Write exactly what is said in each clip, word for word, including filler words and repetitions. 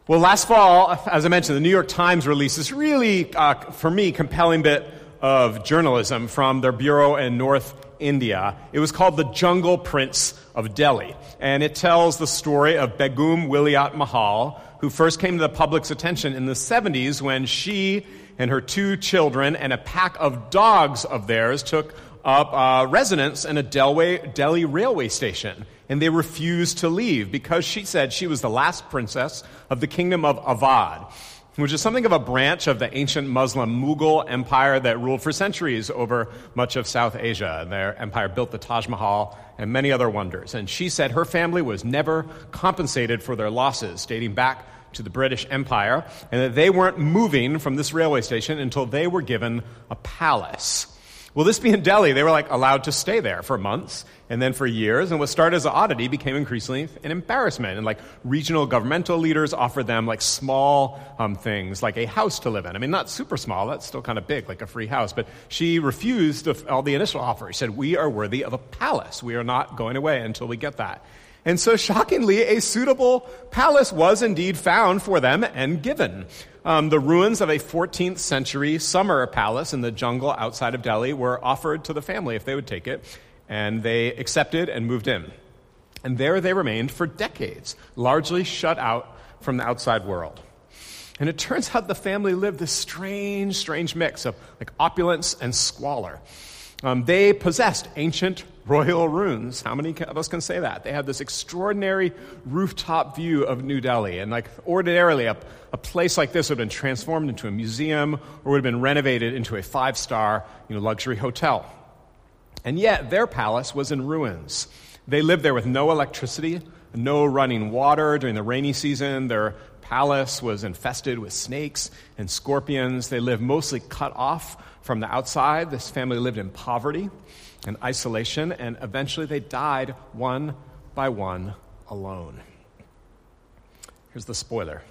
Well, last fall, as I mentioned, the New York Times released this really, uh, for me, compelling bit of journalism from their bureau in North India. It was called The Jungle Prince of Delhi, and it tells the story of Begum Wilayat Mahal, who first came to the public's attention in the seventies when she and her two children and a pack of dogs of theirs took up uh, residence in a Delhi, Delhi railway station. And they refused to leave because she said she was the last princess of the kingdom of Awadh, which is something of a branch of the ancient Muslim Mughal empire that ruled for centuries over much of South Asia. And their empire built the Taj Mahal and many other wonders. And she said her family was never compensated for their losses, dating back to the British Empire, and that they weren't moving from this railway station until they were given a palace. Well, this being Delhi, they were like allowed to stay there for months and then for years. And what started as an oddity became increasingly an embarrassment. And like regional governmental leaders offered them like small um, things, like a house to live in. I mean, not super small. That's still kind of big, like a free house. But she refused all the initial offers. She said, "We are worthy of a palace. We are not going away until we get that." And so shockingly, a suitable palace was indeed found for them and given. Um, the ruins of a fourteenth century summer palace in the jungle outside of Delhi were offered to the family if they would take it, and they accepted and moved in. And there they remained for decades, largely shut out from the outside world. And it turns out the family lived this strange, strange mix of like opulence and squalor. Um, they possessed ancient royal ruins. How many of us can say that? They had this extraordinary rooftop view of New Delhi. And like ordinarily, a, a place like this would have been transformed into a museum or would have been renovated into a five-star you know, luxury hotel. And yet, their palace was in ruins. They lived there with no electricity, no running water during the rainy season. Their palace was infested with snakes and scorpions. They lived mostly cut off from the outside. This family lived in poverty and isolation, and eventually they died one by one alone. Here's the spoiler.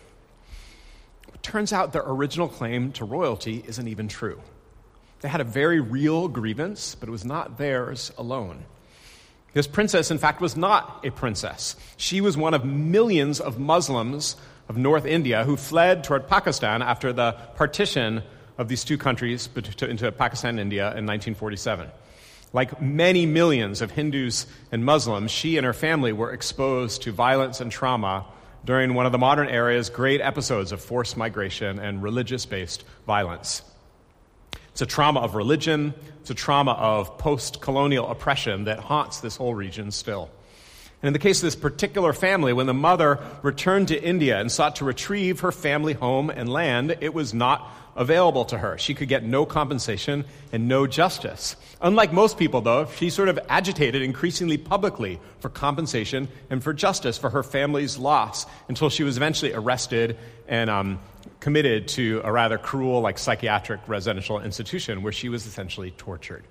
It turns out their original claim to royalty isn't even true. They had a very real grievance, but it was not theirs alone. This princess, in fact, was not a princess. She was one of millions of Muslims of North India who fled toward Pakistan after the partition of these two countries into Pakistan and India in nineteen forty-seven. Like many millions of Hindus and Muslims, she and her family were exposed to violence and trauma during one of the modern era's great episodes of forced migration and religious-based violence. It's a trauma of religion, it's a trauma of post-colonial oppression that haunts this whole region still. And in the case of this particular family, when the mother returned to India and sought to retrieve her family home and land, it was not available to her. She could get no compensation and no justice. Unlike most people, though, she sort of agitated increasingly publicly for compensation and for justice for her family's loss until she was eventually arrested and um, committed to a rather cruel, like psychiatric residential institution where she was essentially tortured.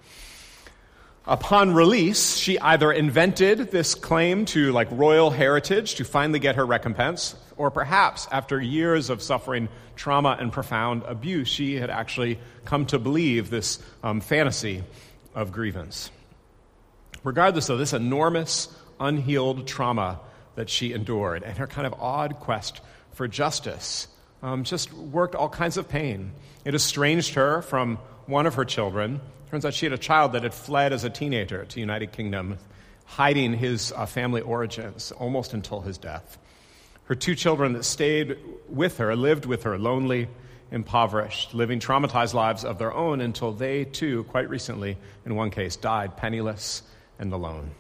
Upon release, she either invented this claim to like royal heritage to finally get her recompense, or perhaps after years of suffering trauma and profound abuse, she had actually come to believe this um, fantasy of grievance. Regardless of this enormous, unhealed trauma that she endured and her kind of odd quest for justice um, just worked all kinds of pain. It estranged her from one of her children. Turns out she had a child that had fled as a teenager to the United Kingdom, hiding his uh, family origins almost until his death. Her two children that stayed with her lived with her lonely, impoverished, living traumatized lives of their own until they, too, quite recently, in one case, died penniless and alone.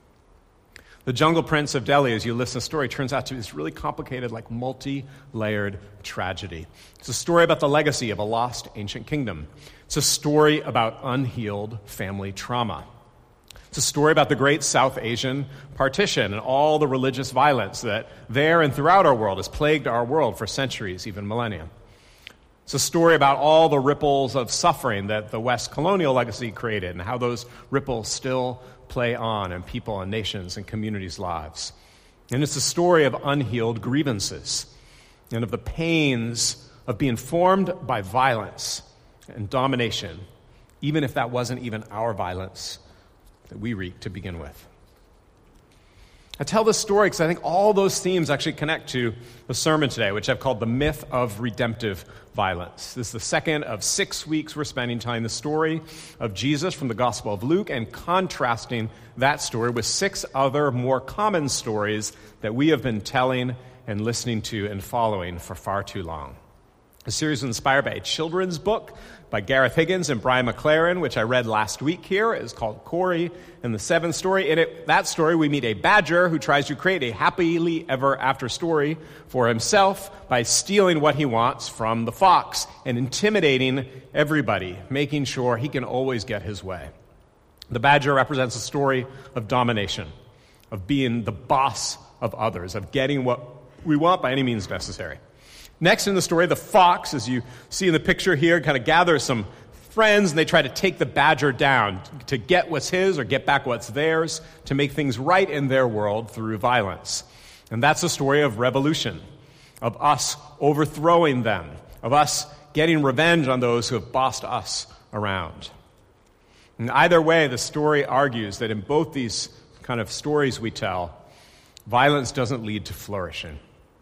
The Jungle Prince of Delhi, as you listen to the story, turns out to be this really complicated, like multi-layered tragedy. It's a story about the legacy of a lost ancient kingdom. It's a story about unhealed family trauma. It's a story about the great South Asian partition and all the religious violence that there and throughout our world has plagued our world for centuries, even millennia. It's a story about all the ripples of suffering that the West colonial legacy created and how those ripples still play on in people and nations and communities' lives. And it's a story of unhealed grievances and of the pains of being formed by violence and domination, even if that wasn't even our violence that we wreaked to begin with. I tell this story because I think all those themes actually connect to the sermon today, which I've called the myth of redemptive violence. This is the second of six weeks we're spending telling the story of Jesus from the Gospel of Luke and contrasting that story with six other more common stories that we have been telling and listening to and following for far too long. The series is inspired by a children's book by Gareth Higgins and Brian McLaren, which I read last week here. It's called Corey and the Seventh Story. In it, that story, we meet a badger who tries to create a happily ever after story for himself by stealing what he wants from the fox and intimidating everybody, making sure he can always get his way. The badger represents a story of domination, of being the boss of others, of getting what we want by any means necessary. Next in the story, the fox, as you see in the picture here, kind of gathers some friends, and they try to take the badger down to get what's his or get back what's theirs, to make things right in their world through violence. And that's the story of revolution, of us overthrowing them, of us getting revenge on those who have bossed us around. And either way, the story argues that in both these kind of stories we tell, violence doesn't lead to flourishing.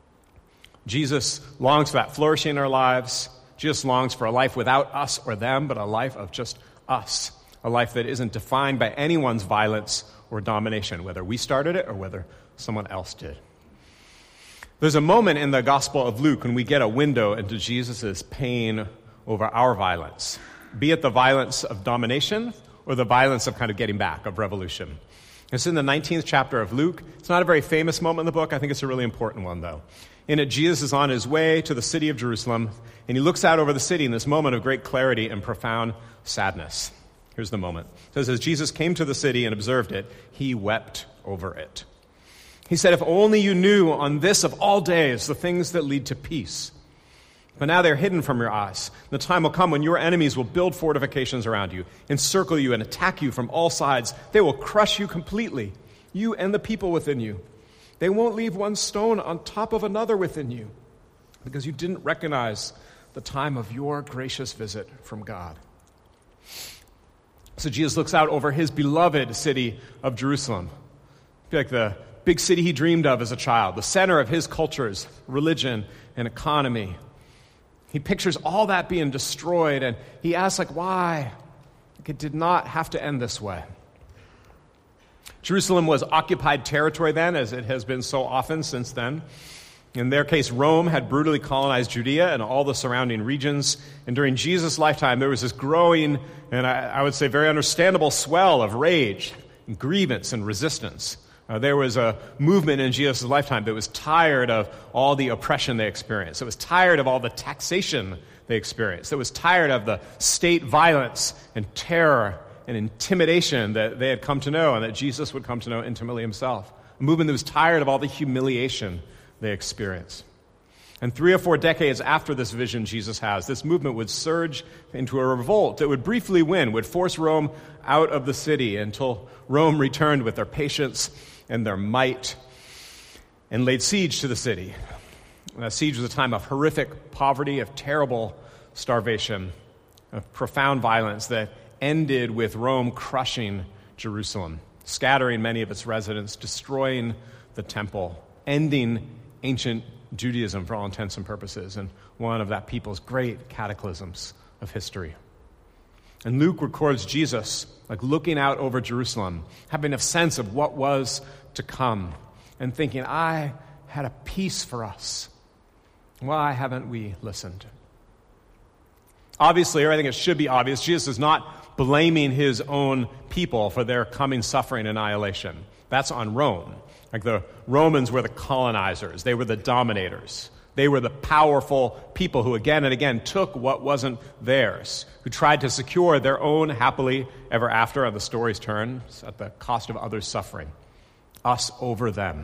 Jesus longs for that flourishing in our lives. Jesus longs for a life without us or them, but a life of just us. A life that isn't defined by anyone's violence or domination, whether we started it or whether someone else did. There's a moment in the Gospel of Luke when we get a window into Jesus' pain over our violence, be it the violence of domination or the violence of kind of getting back, of revolution. It's in the nineteenth chapter of Luke. It's not a very famous moment in the book. I think it's a really important one, though. In it, Jesus is on his way to the city of Jerusalem, and he looks out over the city in this moment of great clarity and profound sadness. Here's the moment. It says, as Jesus came to the city and observed it, he wept over it. He said, if only you knew on this of all days the things that lead to peace. But now they're hidden from your eyes. The time will come when your enemies will build fortifications around you, encircle you, and attack you from all sides. They will crush you completely, you and the people within you. They won't leave one stone on top of another within you, because you didn't recognize the time of your gracious visit from God. So Jesus looks out over his beloved city of Jerusalem. I feel like the big city he dreamed of as a child, the center of his cultures, religion, and economy. He pictures all that being destroyed, and he asks, like, why? Like, it did not have to end this way. Jerusalem was occupied territory then, as it has been so often since then. In their case, Rome had brutally colonized Judea and all the surrounding regions. And during Jesus' lifetime, there was this growing, and I, I would say very understandable swell of rage, and grievance, and resistance. Uh, there was a movement in Jesus' lifetime that was tired of all the oppression they experienced. It was tired of all the taxation they experienced. It was tired of the state violence and terror and intimidation that they had come to know and that Jesus would come to know intimately himself. A movement that was tired of all the humiliation they experienced. And three or four decades after this vision Jesus has, this movement would surge into a revolt that would briefly win, would force Rome out of the city until Rome returned with their patience and their might and laid siege to the city. And that siege was a time of horrific poverty, of terrible starvation, of profound violence that ended with Rome crushing Jerusalem, scattering many of its residents, destroying the temple, ending ancient Judaism for all intents and purposes, and one of that people's great cataclysms of history. And Luke records Jesus like looking out over Jerusalem, having a sense of what was to come, and thinking, I had a peace for us. Why haven't we listened? Obviously, or I think it should be obvious, Jesus is not blaming his own people for their coming suffering and annihilation. That's on Rome. Like the Romans were the colonizers. They were the dominators. They were the powerful people who again and again took what wasn't theirs, who tried to secure their own happily ever after on the story's turn at the cost of others' suffering. Us over them.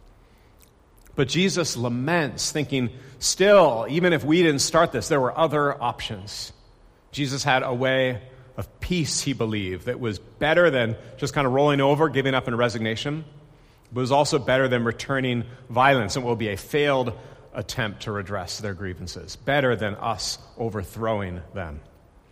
But Jesus laments, thinking, still, even if we didn't start this, there were other options. Jesus had a way of peace, he believed, that was better than just kind of rolling over, giving up in resignation, but was also better than returning violence. It will be a failed attempt to redress their grievances, better than us overthrowing them.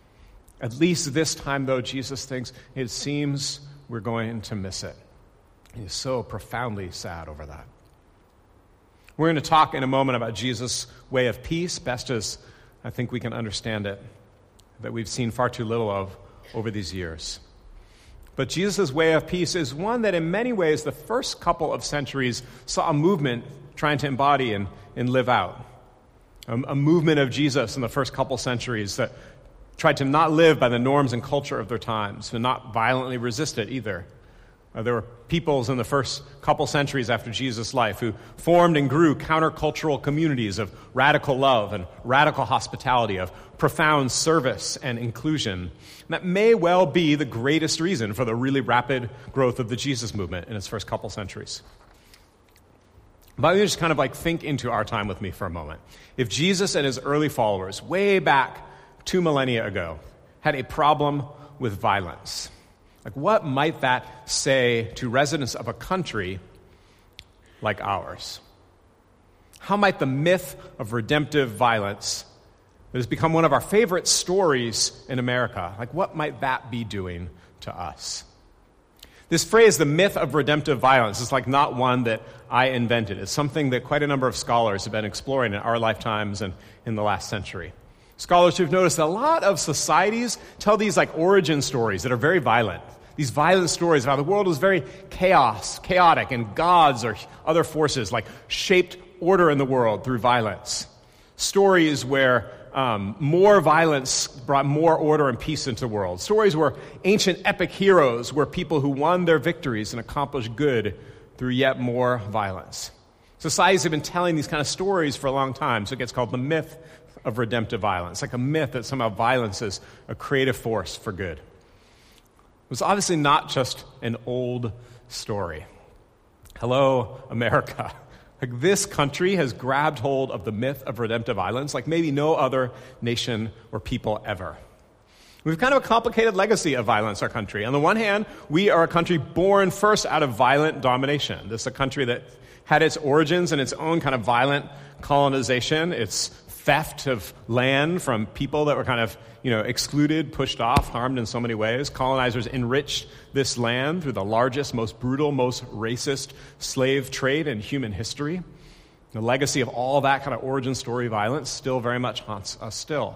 At least this time, though, Jesus thinks, it seems we're going to miss it. He's so profoundly sad over that. We're going to talk in a moment about Jesus' way of peace, best as I think we can understand it, that we've seen far too little of over these years. But Jesus' way of peace is one that in many ways the first couple of centuries saw a movement trying to embody and, and live out. A, a movement of Jesus in the first couple centuries that tried to not live by the norms and culture of their times and not violently resist it either. Uh, there were peoples in the first couple centuries after Jesus' life who formed and grew countercultural communities of radical love and radical hospitality, of profound service and inclusion. And that may well be the greatest reason for the really rapid growth of the Jesus movement in its first couple centuries. But let me just kind of like think into our time with me for a moment. If Jesus and his early followers, way back two millennia ago, had a problem with violence, like, what might that say to residents of a country like ours? How might the myth of redemptive violence that has become one of our favorite stories in America, like, what might that be doing to us? This phrase, the myth of redemptive violence, is like not one that I invented. It's something that quite a number of scholars have been exploring in our lifetimes and in the last century. Scholars who've noticed that a lot of societies tell these like origin stories that are very violent. These violent stories of how the world was very chaos, chaotic, and gods or other forces like shaped order in the world through violence. Stories where um, more violence brought more order and peace into the world. Stories where ancient epic heroes were people who won their victories and accomplished good through yet more violence. Societies have been telling these kind of stories for a long time, so it gets called the myth of redemptive violence, like a myth that somehow violence is a creative force for good. It was obviously not just an old story. Hello, America. Like, this country has grabbed hold of the myth of redemptive violence like maybe no other nation or people ever. We've kind of a complicated legacy of violence, our country. On the one hand, we are a country born first out of violent domination. This is a country that had its origins in its own kind of violent colonization, its theft of land from people that were kind of, you know, excluded, pushed off, harmed in so many ways. Colonizers enriched this land through the largest, most brutal, most racist slave trade in human history. The legacy of all that kind of origin story violence still very much haunts us still.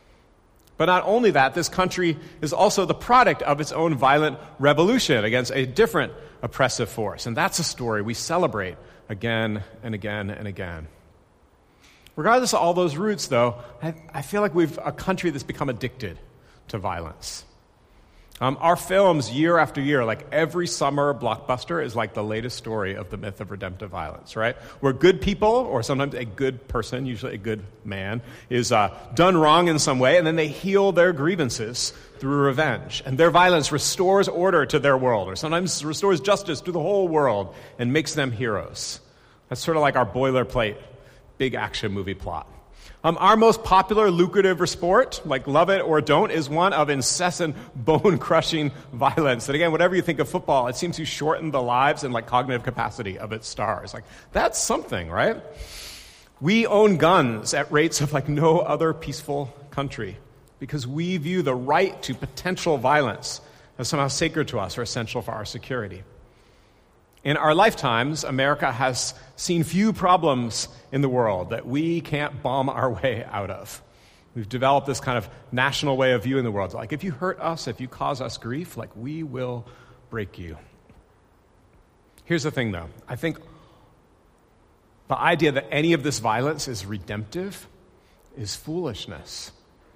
But not only that, this country is also the product of its own violent revolution against a different oppressive force. And that's a story we celebrate again and again and again. Regardless of all those roots, though, I, I feel like we've a country that's become addicted to violence. Um, our films, year after year, like every summer blockbuster, is like the latest story of the myth of redemptive violence, right? Where good people, or sometimes a good person, usually a good man, is uh, done wrong in some way, and then they heal their grievances through revenge. And their violence restores order to their world, or sometimes restores justice to the whole world and makes them heroes. That's sort of like our boilerplate big action movie plot. Um, our most popular lucrative sport, like love it or don't, is one of incessant bone-crushing violence. That again, whatever you think of football, it seems to shorten the lives and like cognitive capacity of its stars. Like, that's something, right? We own guns at rates of like no other peaceful country because we view the right to potential violence as somehow sacred to us or essential for our security. In our lifetimes, America has seen few problems in the world that we can't bomb our way out of. We've developed this kind of national way of viewing the world. Like, if you hurt us, if you cause us grief, like, we will break you. Here's the thing, though. I think the idea that any of this violence is redemptive is foolishness.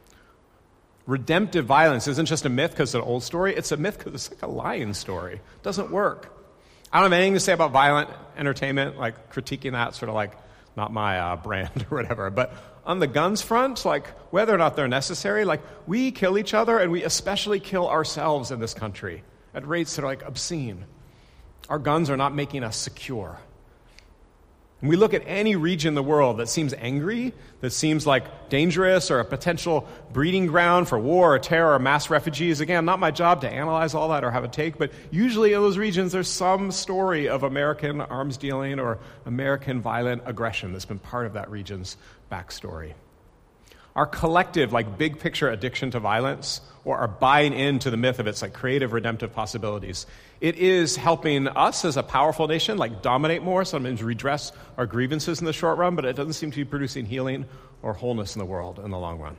Redemptive violence isn't just a myth because it's an old story. It's a myth because it's like a lying story. It doesn't work. I don't have anything to say about violent entertainment, like critiquing that, sort of like not my uh, brand or whatever. But on the guns front, like whether or not they're necessary, like we kill each other and we especially kill ourselves in this country at rates that are like obscene. Our guns are not making us secure. And we look at any region in the world that seems angry, that seems like dangerous or a potential breeding ground for war or terror or mass refugees. Again, not my job to analyze all that or have a take, but usually in those regions there's some story of American arms dealing or American violent aggression that's been part of that region's backstory. our collective, like, big picture addiction to violence, or our buying into the myth of its, like, creative, redemptive possibilities, it is helping us as a powerful nation, like, dominate more, sometimes redress our grievances in the short run, but it doesn't seem to be producing healing or wholeness in the world in the long run.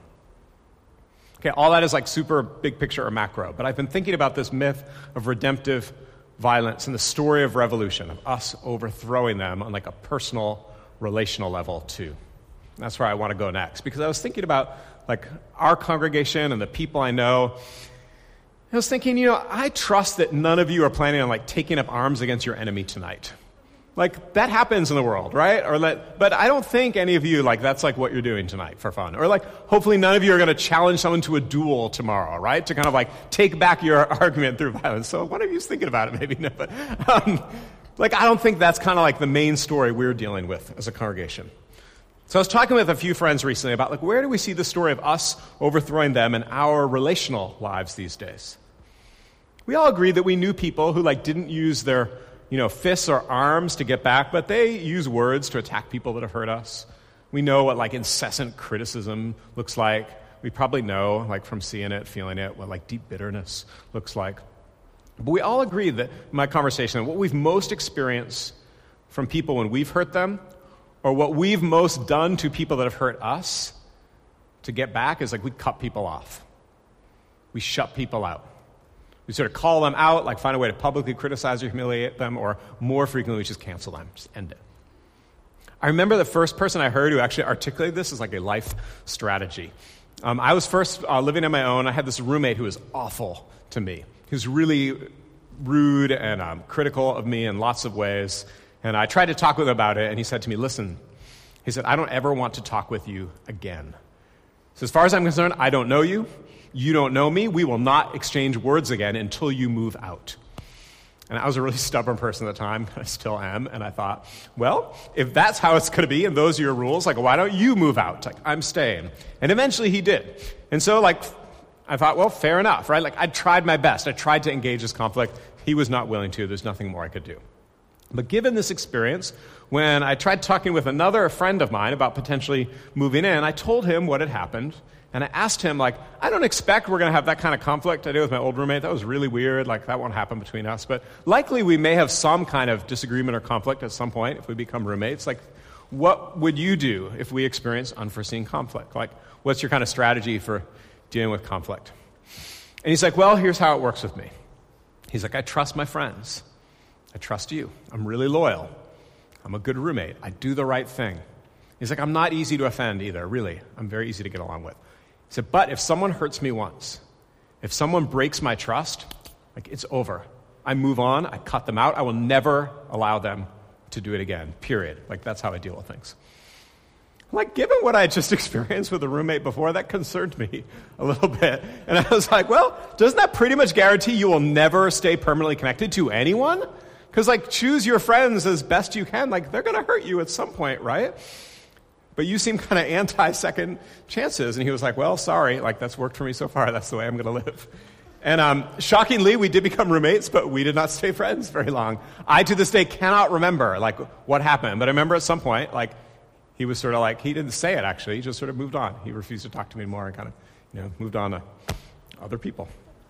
Okay, all that is, like, super big picture or macro, but I've been thinking about this myth of redemptive violence and the story of revolution, of us overthrowing them on, like, a personal, relational level too. That's where I want to go next, because I was thinking about, like, our congregation and the people I know. I was thinking, you know, I trust that none of you are planning on, like, taking up arms against your enemy tonight. Like, that happens in the world, right? Or let, but I don't think any of you, like, that's, like, what you're doing tonight for fun. Or, like, hopefully none of you are going to challenge someone to a duel tomorrow, right? To kind of, like, take back your argument through violence. So one of you's thinking about it, maybe. No, but, um, like, I don't think that's kind of, like, the main story we're dealing with as a congregation. So I was talking with a few friends recently about, like, where do we see the story of us overthrowing them in our relational lives these days? We all agree that we knew people who, like, didn't use their, you know, fists or arms to get back, but they use words to attack people that have hurt us. We know what, like, incessant criticism looks like. We probably know, like, from seeing it, feeling it, what, like, deep bitterness looks like. But we all agree that, in my conversation, what we've most experienced from people when we've hurt them, or what we've most done to people that have hurt us to get back, is, like, we cut people off. We shut people out. We sort of call them out, like, find a way to publicly criticize or humiliate them, or more frequently, we just cancel them, just end it. I remember the first person I heard who actually articulated this as, like, a life strategy. Um, I was first uh, living on my own. I had this roommate who was awful to me. He was really rude and um, critical of me in lots of ways. And I tried to talk with him about it, and he said to me, listen, he said, I don't ever want to talk with you again. So as far as I'm concerned, I don't know you. You don't know me. We will not exchange words again until you move out. And I was a really stubborn person at the time. I still am. And I thought, well, if that's how it's going to be and those are your rules, like, why don't you move out? Like, I'm staying. And eventually he did. And so, like, I thought, well, fair enough, right? Like, I tried my best. I tried to engage this conflict. He was not willing to. There's nothing more I could do. But given this experience, when I tried talking with another friend of mine about potentially moving in, I told him what had happened. And I asked him, like, I don't expect we're going to have that kind of conflict I did with my old roommate. That was really weird. Like, that won't happen between us. But likely we may have some kind of disagreement or conflict at some point if we become roommates. Like, what would you do if we experience unforeseen conflict? Like, what's your kind of strategy for dealing with conflict? And he's like, well, here's how it works with me. He's like, I trust my friends. I trust you. I'm really loyal. I'm a good roommate. I do the right thing. He's like, I'm not easy to offend either, really. I'm very easy to get along with. He said, but if someone hurts me once, if someone breaks my trust, like, it's over. I move on. I cut them out. I will never allow them to do it again, period. Like, that's how I deal with things. Like, given what I just experienced with a roommate before, that concerned me a little bit. And I was like, well, doesn't that pretty much guarantee you will never stay permanently connected to anyone? Because, like, choose your friends as best you can. Like, they're going to hurt you at some point, right? But you seem kind of anti-second chances. And he was like, well, sorry. Like, that's worked for me so far. That's the way I'm going to live. And um, shockingly, we did become roommates, but we did not stay friends very long. I, to this day, cannot remember, like, what happened. But I remember at some point, like, he was sort of like, he didn't say it, actually. He just sort of moved on. He refused to talk to me anymore and kind of, you know, moved on to other people.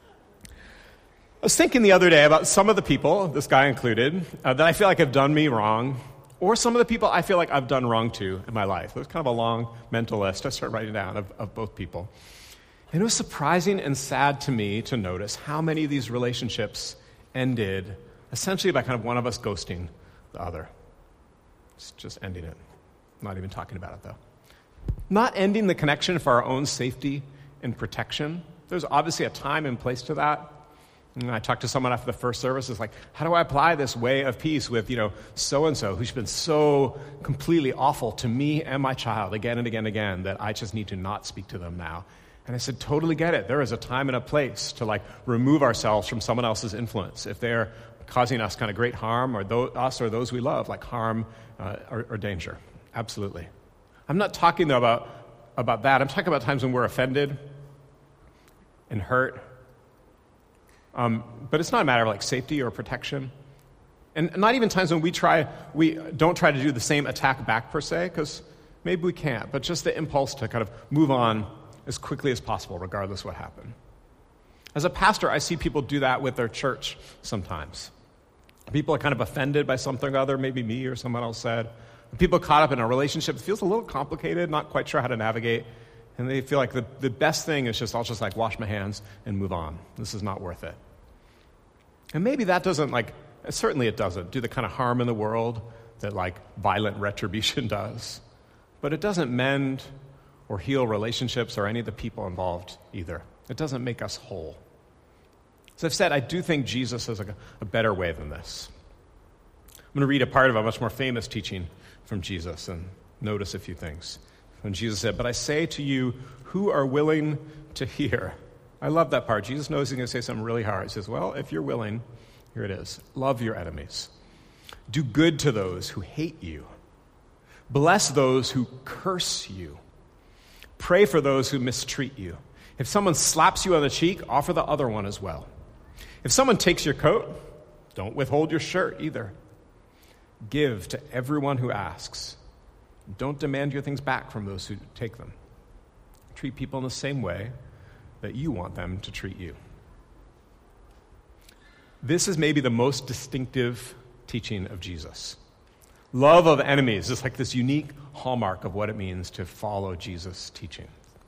I was thinking the other day about some of the people, this guy included, uh, that I feel like have done me wrong, or some of the people I feel like I've done wrong to in my life. It was kind of a long mental list I started writing down of, of both people. And it was surprising and sad to me to notice how many of these relationships ended essentially by kind of one of us ghosting the other. It's just ending it. Not even talking about it, though. Not ending the connection for our own safety and protection. There's obviously a time and place to that. And I talked to someone after the first service. It's like, how do I apply this way of peace with, you know, so-and-so who's been so completely awful to me and my child again and again and again that I just need to not speak to them now. And I said, totally get it. There is a time and a place to, like, remove ourselves from someone else's influence. If they're causing us kind of great harm, or th- us or those we love, like harm uh, or, or danger. Absolutely. I'm not talking, though, about, about that. I'm talking about times when we're offended and hurt. Um, but it's not a matter of, like, safety or protection. And not even times when we try, we don't try to do the same attack back, per se, because maybe we can't, but just the impulse to kind of move on as quickly as possible, regardless of what happened. As a pastor, I see people do that with their church sometimes. People are kind of offended by something or other, maybe me or someone else said. People caught up in a relationship that feels a little complicated, not quite sure how to navigate, and they feel like the, the best thing is just, I'll just like wash my hands and move on. This is not worth it. And maybe that doesn't like, certainly it doesn't do the kind of harm in the world that like violent retribution does. But it doesn't mend or heal relationships or any of the people involved either. It doesn't make us whole. As I've said, I do think Jesus has a, a better way than this. I'm going to read a part of a much more famous teaching from Jesus and notice a few things. When Jesus said, "But I say to you who are willing to hear." I love that part. Jesus knows he's going to say something really hard. He says, well, if you're willing, here it is. Love your enemies. Do good to those who hate you. Bless those who curse you. Pray for those who mistreat you. If someone slaps you on the cheek, offer the other one as well. If someone takes your coat, don't withhold your shirt either. Give to everyone who asks. Don't demand your things back from those who take them. Treat people in the same way that you want them to treat you. This is maybe the most distinctive teaching of Jesus. Love of enemies is like this unique hallmark of what it means to follow Jesus' teaching.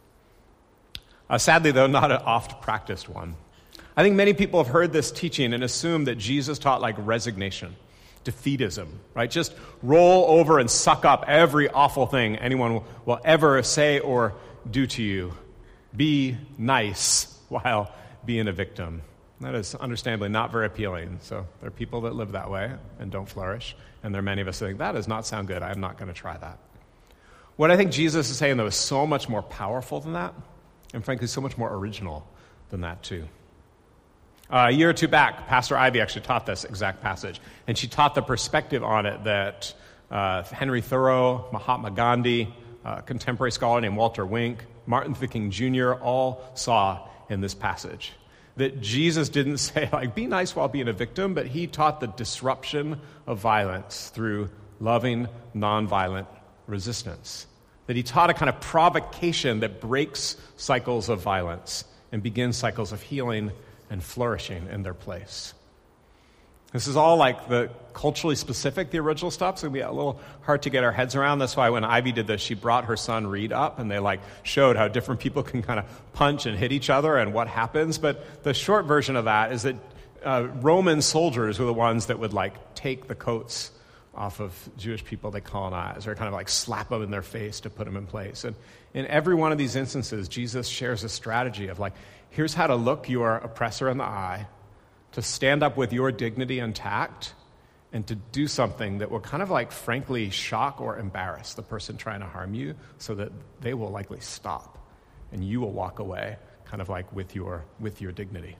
Uh, sadly, though, not an oft-practiced one. I think many people have heard this teaching and assume that Jesus taught like resignation, defeatism, right? Just roll over and suck up every awful thing anyone will ever say or do to you. Be nice while being a victim. That is understandably not very appealing. So there are people that live that way and don't flourish. And there are many of us that think, that does not sound good. I'm not going to try that. What I think Jesus is saying, though, is so much more powerful than that. And frankly, so much more original than that, too. Uh, a year or two back, Pastor Ivy actually taught this exact passage. And she taught the perspective on it that uh, Henry Thoreau, Mahatma Gandhi, a contemporary scholar named Walter Wink, Martin Luther King Junior all saw in this passage. That Jesus didn't say, like, be nice while being a victim, but he taught the disruption of violence through loving, nonviolent resistance. That he taught a kind of provocation that breaks cycles of violence and begins cycles of healing and flourishing in their place. This is all like the culturally specific, the original stuff, so it'll be a little hard to get our heads around. That's why when Ivy did this, she brought her son Reed up, and they like showed how different people can kind of punch and hit each other and what happens. But the short version of that is that uh, Roman soldiers were the ones that would like take the coats off of Jewish people they colonized, or kind of like slap them in their face to put them in place. And in every one of these instances, Jesus shares a strategy of like, here's how to look your oppressor in the eye, to stand up with your dignity intact, and to do something that will kind of like frankly shock or embarrass the person trying to harm you so that they will likely stop and you will walk away kind of like with your with your dignity.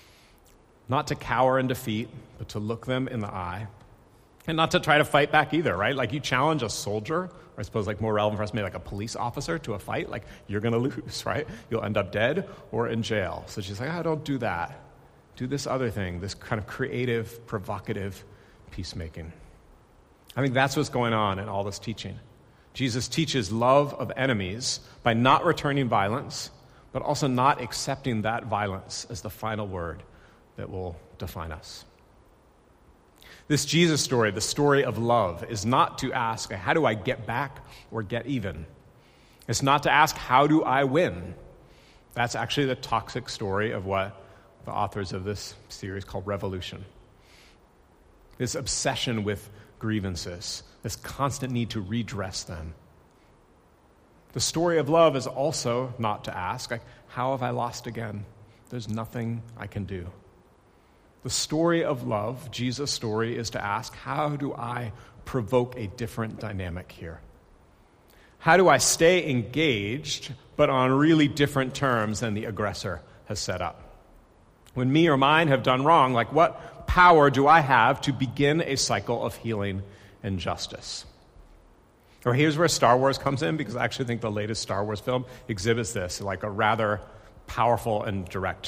Not to cower in defeat, but to look them in the eye. And not to try to fight back either, right? Like you challenge a soldier, or I suppose like more relevant for us, maybe like a police officer to a fight, like you're going to lose, right? You'll end up dead or in jail. So she's like, oh, don't do that. Do this other thing, this kind of creative, provocative peacemaking. I think that's what's going on in all this teaching. Jesus teaches love of enemies by not returning violence, but also not accepting that violence as the final word that will define us. This Jesus story, the story of love, is not to ask, how do I get back or get even? It's not to ask, how do I win? That's actually the toxic story of what the authors of this series call revolution. This obsession with grievances, this constant need to redress them. The story of love is also not to ask, like, how have I lost again? There's nothing I can do. The story of love, Jesus' story, is to ask, how do I provoke a different dynamic here? How do I stay engaged, but on really different terms than the aggressor has set up? When me or mine have done wrong, like what power do I have to begin a cycle of healing and justice? Or here's where Star Wars comes in, because I actually think the latest Star Wars film exhibits this, like a rather powerful and direct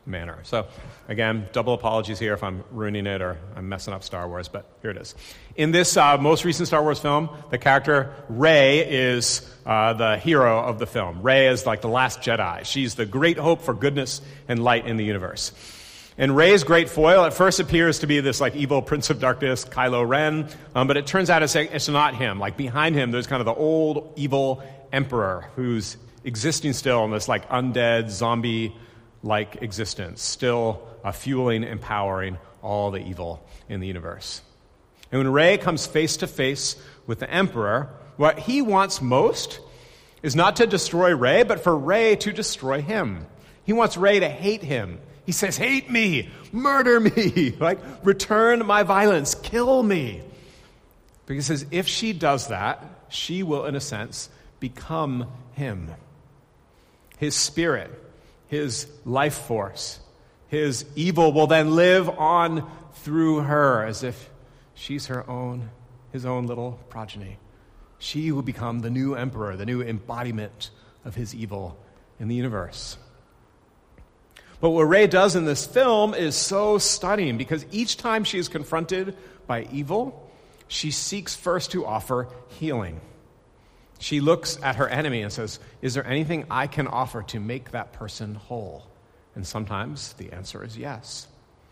manner. So, again, double apologies here if I'm ruining it or I'm messing up Star Wars, but here it is. In this uh, most recent Star Wars film, the character Rey is uh, the hero of the film. Rey is like the last Jedi. She's the great hope for goodness and light in the universe. And Rey's great foil at first appears to be this like evil Prince of Darkness, Kylo Ren, um, but it turns out it's, it's not him. Like behind him, there's kind of the old evil Emperor who's existing still in this like undead zombie-like existence, still uh, fueling and powering all the evil in the universe. And when Rey comes face to face with the Emperor, what he wants most is not to destroy Rey, but for Rey to destroy him. He wants Rey to hate him. He says, hate me, murder me, like return my violence, kill me. Because he says if she does that, she will, in a sense, become him. His spirit, his life force, his evil will then live on through her as if she's her own, his own little progeny. She will become the new emperor, the new embodiment of his evil in the universe. But what Rey does in this film is so stunning because each time she is confronted by evil, she seeks first to offer healing. She looks at her enemy and says, is there anything I can offer to make that person whole? And sometimes the answer is yes.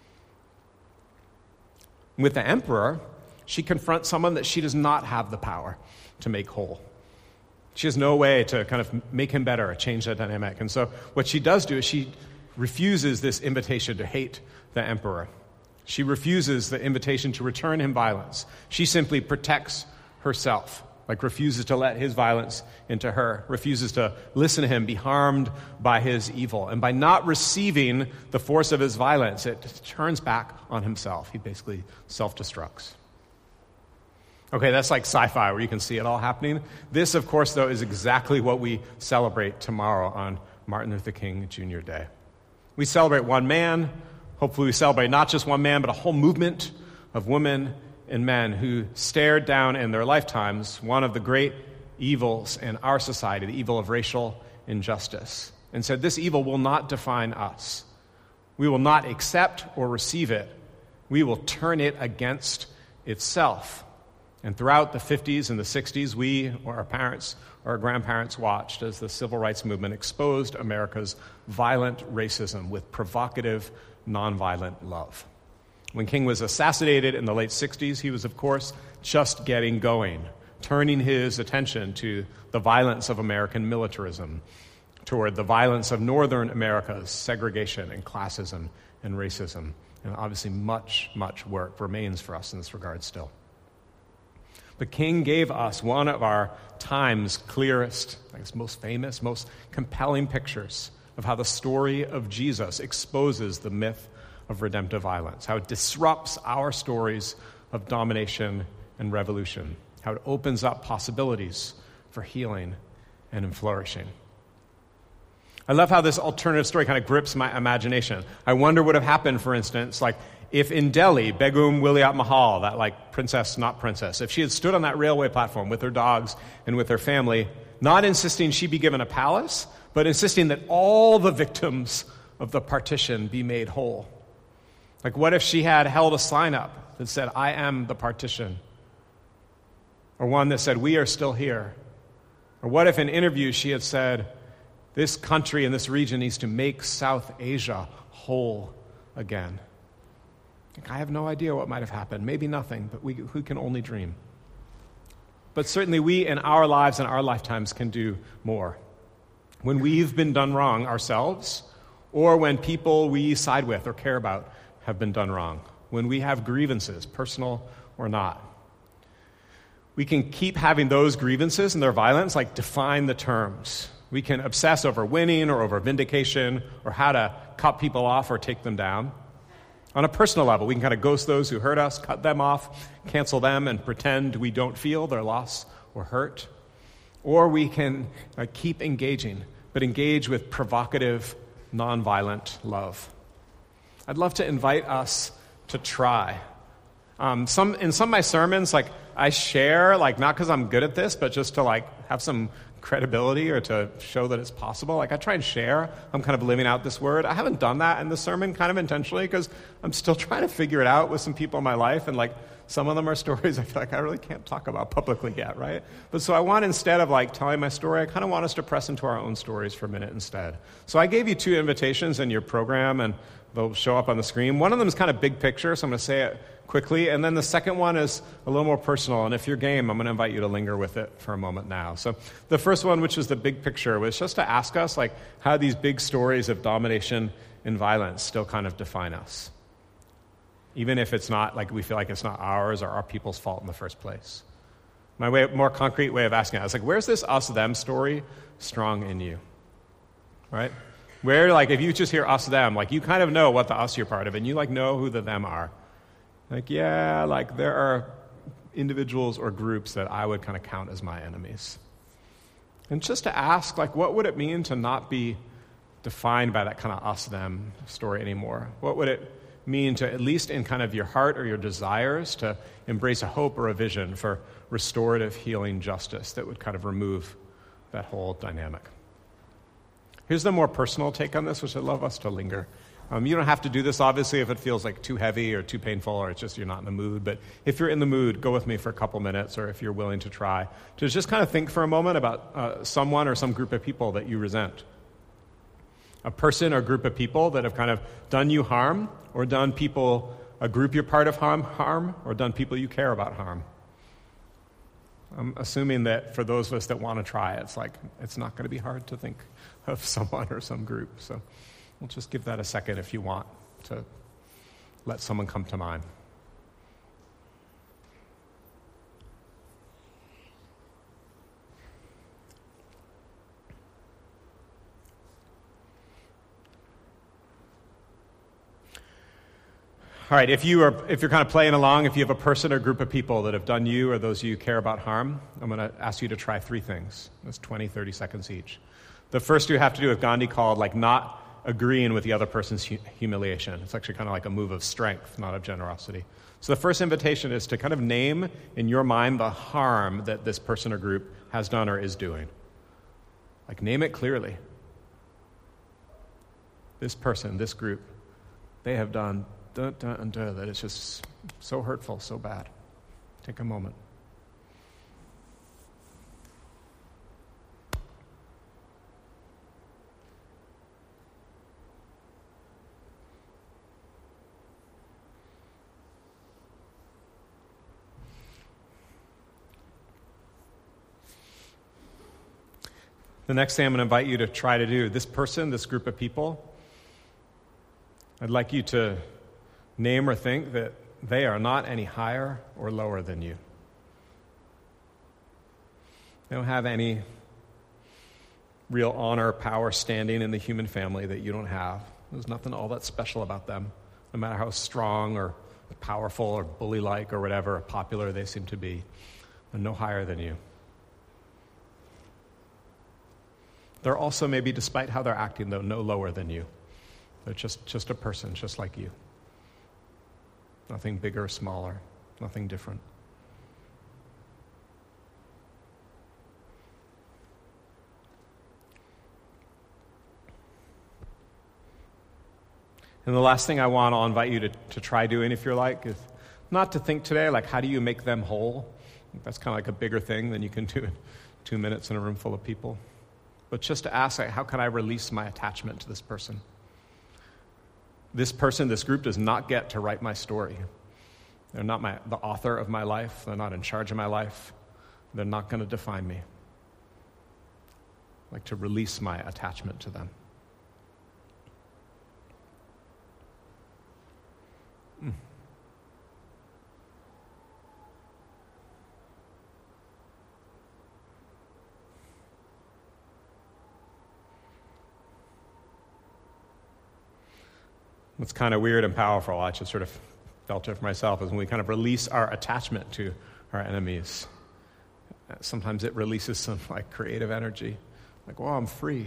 With the Emperor, she confronts someone that she does not have the power to make whole. She has no way to kind of make him better or change that dynamic. And so what she does do is she refuses this invitation to hate the Emperor. She refuses the invitation to return him violence. She simply protects herself, like refuses to let his violence into her, refuses to listen to him, be harmed by his evil. And by not receiving the force of his violence, it turns back on himself. He basically self-destructs. Okay, that's like sci-fi where you can see it all happening. This, of course, though, is exactly what we celebrate tomorrow on Martin Luther King Junior Day. We celebrate one man. Hopefully we celebrate not just one man, but a whole movement of women and men who stared down in their lifetimes one of the great evils in our society, the evil of racial injustice, and said, this evil will not define us. We will not accept or receive it. We will turn it against itself. And throughout the fifties and the sixties, we, or our parents, or our grandparents watched as the civil rights movement exposed America's violent racism with provocative, nonviolent love. When King was assassinated in the late sixties, he was, of course, just getting going, turning his attention to the violence of American militarism, toward the violence of Northern America's segregation and classism and racism. And obviously much, much work remains for us in this regard still. But King gave us one of our time's clearest, I guess most famous, most compelling pictures of how the story of Jesus exposes the myth of redemptive violence, how it disrupts our stories of domination and revolution, how it opens up possibilities for healing and in flourishing. I love how this alternative story kind of grips my imagination. I wonder what would have happened, for instance, like if in Delhi, Begum Wiliat Mahal, that like princess, not princess, if she had stood on that railway platform with her dogs and with her family, not insisting she be given a palace, but insisting that all the victims of the partition be made whole. Like what if she had held a sign up that said, I am the partition? Or one that said, we are still here. Or what if in interviews she had said, this country and this region needs to make South Asia whole again? I have no idea what might have happened. Maybe nothing, but we, we can only dream. But certainly we in our lives and our lifetimes can do more. When we've been done wrong ourselves, or when people we side with or care about have been done wrong, when we have grievances, personal or not, we can keep having those grievances and their violence like define the terms. We can obsess over winning or over vindication or how to cut people off or take them down. On a personal level, we can kind of ghost those who hurt us, cut them off, cancel them, and pretend we don't feel their loss or hurt. Or we can uh, keep engaging, but engage with provocative, nonviolent love. I'd love to invite us to try. Um, some in some of my sermons, like I share, like not because I'm good at this, but just to like have some credibility or to show that it's possible. Like I try and share. I'm kind of living out this word. I haven't done that in the sermon kind of intentionally because I'm still trying to figure it out with some people in my life. And like some of them are stories I feel like I really can't talk about publicly yet, right? But so I want, instead of like telling my story, I kind of want us to press into our own stories for a minute instead. So I gave you two invitations in your program, and they'll show up on the screen. One of them is kind of big picture, so I'm going to say it quickly. And then the second one is a little more personal. And if you're game, I'm going to invite you to linger with it for a moment now. So the first one, which is the big picture, was just to ask us like how these big stories of domination and violence still kind of define us. Even if it's not like we feel like it's not ours or our people's fault in the first place. My way, more concrete way of asking it is like, where's this us-them story strong in you? Right? Where, like, if you just hear us-them, like, you kind of know what the us you're part of, and you, like, know who the them are. Like, yeah, like, there are individuals or groups that I would kind of count as my enemies. And just to ask, like, what would it mean to not be defined by that kind of us-them story anymore? What would it mean to, at least in kind of your heart or your desires, to embrace a hope or a vision for restorative, healing justice that would kind of remove that whole dynamic? Here's the more personal take on this, which I'd love us to linger. Um, you don't have to do this, obviously, if it feels like too heavy or too painful or it's just you're not in the mood. But if you're in the mood, go with me for a couple minutes, or if you're willing to try, to just kind of think for a moment about uh, someone or some group of people that you resent. A person or group of people that have kind of done you harm, or done people, a group you're part of harm, harm, or done people you care about harm. I'm assuming that for those of us that want to try, it's like, it's not going to be hard to think of someone or some group. So we'll just give that a second if you want to let someone come to mind. All right, if, you are, if you're kind of playing along, if you have a person or group of people that have done you or those you care about harm, I'm going to ask you to try three things. That's twenty, thirty seconds each. The first you have to do what Gandhi called like not agreeing with the other person's hu- humiliation. It's actually kind of like a move of strength, not of generosity. So the first invitation is to kind of name in your mind the harm that this person or group has done or is doing. Like name it clearly. This person, this group, they have done Duh, duh, and duh, that it's just so hurtful, so bad. Take a moment. The next thing I'm going to invite you to try to do, this person, this group of people, I'd like you to name or think that they are not any higher or lower than you. They don't have any real honor, power, standing in the human family that you don't have. There's nothing all that special about them, no matter how strong or powerful or bully-like or whatever, or popular they seem to be. They're no higher than you. They're also, maybe despite how they're acting, though, no lower than you. They're just, just a person, just like you. Nothing bigger or smaller, nothing different. And the last thing I want, I'll invite you to, to try doing, if you're like, is not to think today, like, how do you make them whole? That's kind of like a bigger thing than you can do in two minutes in a room full of people. But just to ask, like, how can I release my attachment to this person? This person, this group, does not get to write my story. They're not my, the author of my life. They're not in charge of my life. They're not going to define me. I'd like to release my attachment to them. Mm. What's kind of weird and powerful, I just sort of felt it for myself, is when we kind of release our attachment to our enemies. Sometimes it releases some like creative energy. Like, well, I'm free.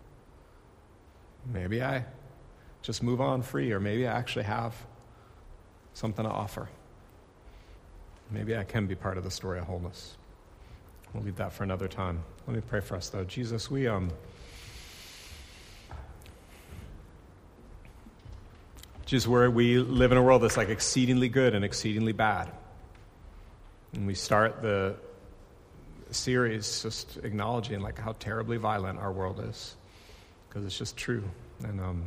Maybe I just move on free, or maybe I actually have something to offer. Maybe I can be part of the story of wholeness. We'll leave that for another time. Let me pray for us, though. Jesus, we um, just where we live in a world that's like exceedingly good and exceedingly bad. And we start the series just acknowledging like how terribly violent our world is, because it's just true. And um,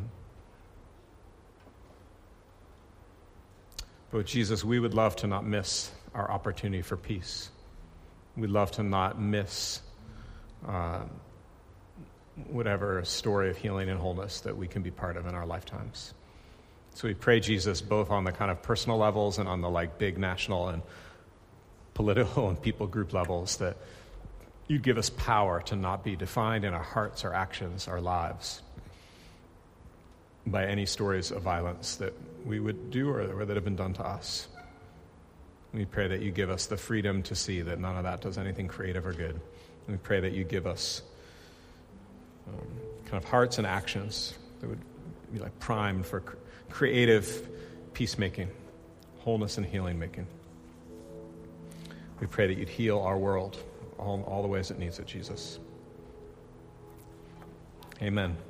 but Jesus, we would love to not miss our opportunity for peace. We'd love to not miss uh, whatever story of healing and wholeness that we can be part of in our lifetimes. So we pray, Jesus, both on the kind of personal levels and on the like big national and political and people group levels, that you'd give us power to not be defined in our hearts, our actions, our lives by any stories of violence that we would do or, or that have been done to us. We pray that you give us the freedom to see that none of that does anything creative or good. And we pray that you give us um, kind of hearts and actions that would be like primed for cr- creative peacemaking, wholeness and healing making. We pray that you'd heal our world all, all the ways it needs it, Jesus. Amen.